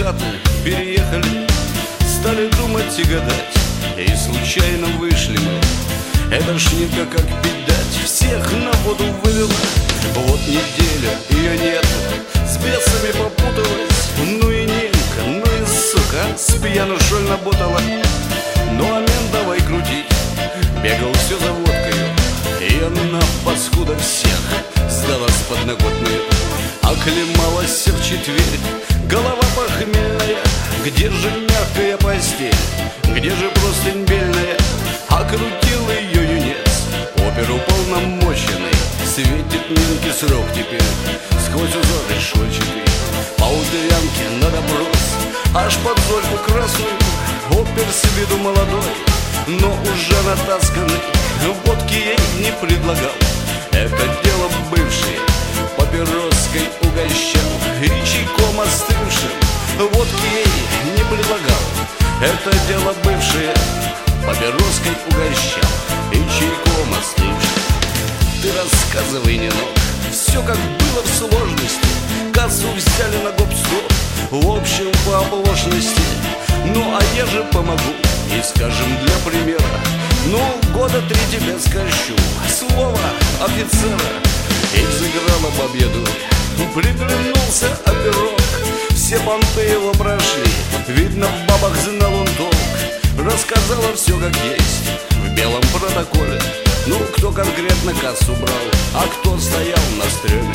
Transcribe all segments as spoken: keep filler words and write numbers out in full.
хаты переехали, стали думать и гадать, и случайно вышли мы. Эта ж Нинка, как пить дать, всех на воду вывела. Вот неделя, ее нету, с бесами попуталась. Ну и Нинка, ну и сука, с пьяну шоль наботала. Ну а мент давай крутить, бегал все за водкою, и она, паскуда, всех сдалась подноготную. Оклемалась в четверг, голова похмельная. Где же мягкая постель, где же простынь бельная? Окрутил ее юнец, опер уполномоченный. Светит Нинке срок теперь, сквозь узор решетчатый. По утрянке на допрос, аж под зольку красную. Опер с виду молодой, но уже натасканный, водки ей не предлагал. Это дело бывшее, папироской угощал и чайком остывшим водки ей не предлагал. Это дело бывшее, папироской угощал и чайком остывшим. Ты рассказывай, Нинок, все как было в сложности. Кассу взяли на гоп-стоп, в общем по оплошности. Ну а я же помогу и скажем для примера, ну года три тебя скощу, слово офицера. И взыграла бабья дурь, приглянулся оперок. Все понты его прошли, видно в бабах знал он толк. Рассказала все как есть в белом протоколе. Ну кто конкретно кассу брал, а кто стоял на стреме.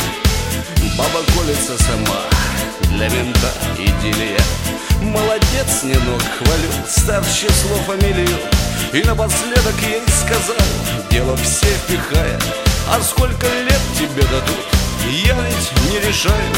Баба колется сама, для мента идиллия. Молодец, Нинок, хвалю, став число фамилию. И напоследок ей сказал, дело все впихая: а сколько лет тебе дадут, я ведь не решаю.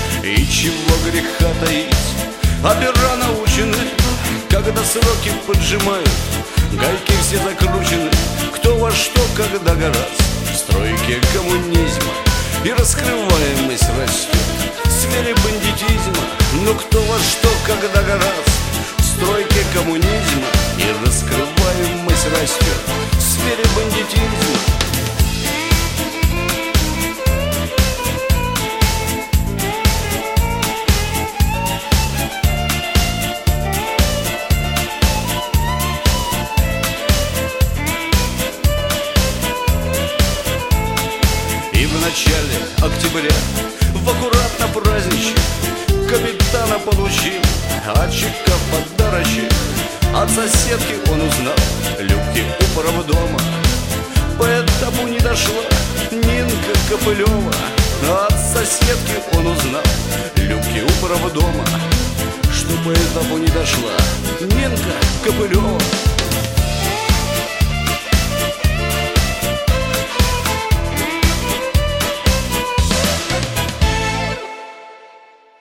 И чего греха таить, опера научены, когда сроки поджимают, гайки все закручены. Кто во что, когда гораздо, в стройке коммунизма и раскрываемость растет в сфере бандитизма. Но кто во что, когда гораздо, в стройке коммунизма и раскрываемость растет в сфере бандитизма. В начале октября, в аккуратно праздничек, капитана получил, а чека подарочек. От соседки он узнал Любки у правдома, поэтому не дошла Нинка Копылева. От соседки он узнал Любки у правдома, что поэтому не дошла Нинка Копылева.